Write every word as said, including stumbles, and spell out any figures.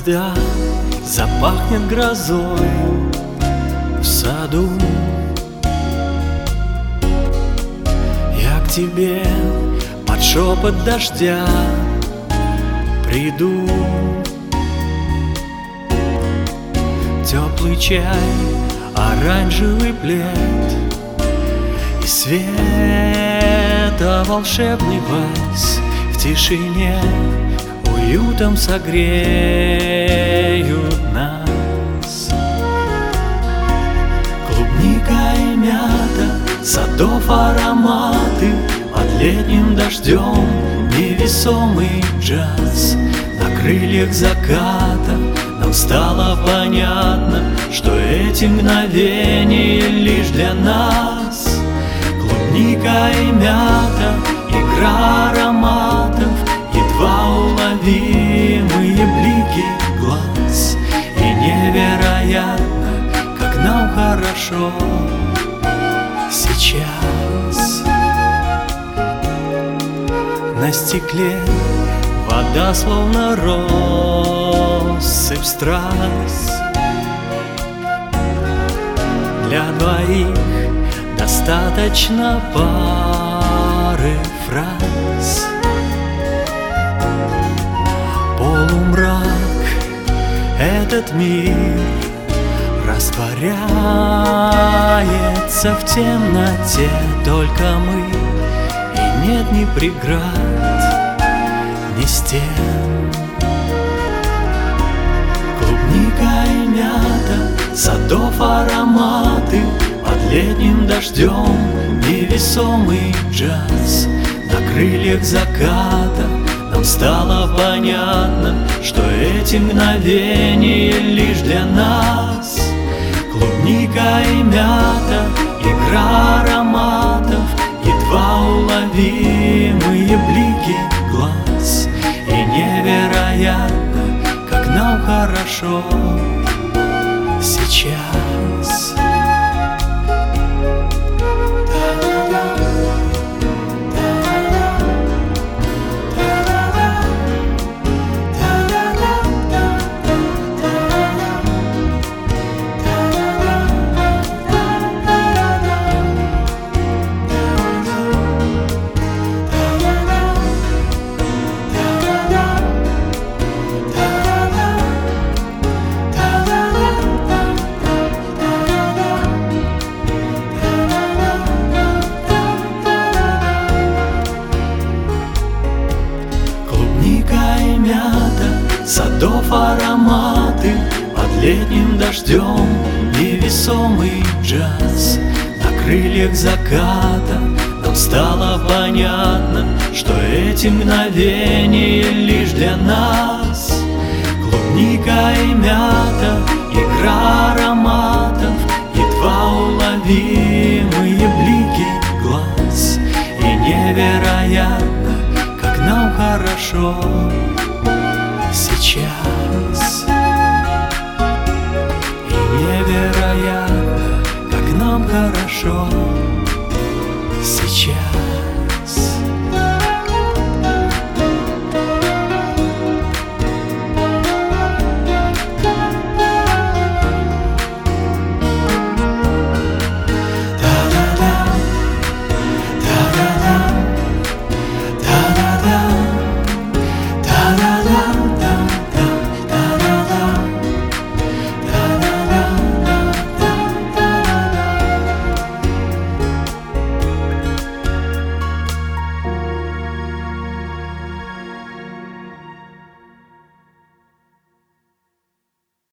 когда запахнет грозой в саду, я к тебе под шепот дождя приду. Теплый чай, оранжевый плед и света волшебный вальс в тишине уютом согреют нас. Клубника и мята, садов ароматы, под летним дождем невесомый джаз. На крыльях заката нам стало понятно, что эти мгновения лишь для нас. Клубника и мята, игра ароматов, едва уловимые блики глаз. И невероятно, как нам хорошо сейчас. На стекле вода словно россыпь страз. Для двоих достаточно пары фраз. Полумрак, этот мир растворяется в темноте. Только мы, и нет ни преград, ни стен. Клубника и мята, садов ароматы, под летним дождем невесомый джаз. На крыльях заката нам стало понятно, что эти мгновения лишь для нас. Клубника и мята, игра ароматов, едва уловимые блики глаз. И невероятно, как нам хорошо сейчас. Садов ароматы, под летним дождем невесомый джаз. На крыльях заката нам стало понятно, что эти мгновения лишь для нас. Клубника и мята, игра ароматов, едва уловимые блики глаз. И невероятно, как нам хорошо сейчас. И невероятно, как нам хорошо сейчас.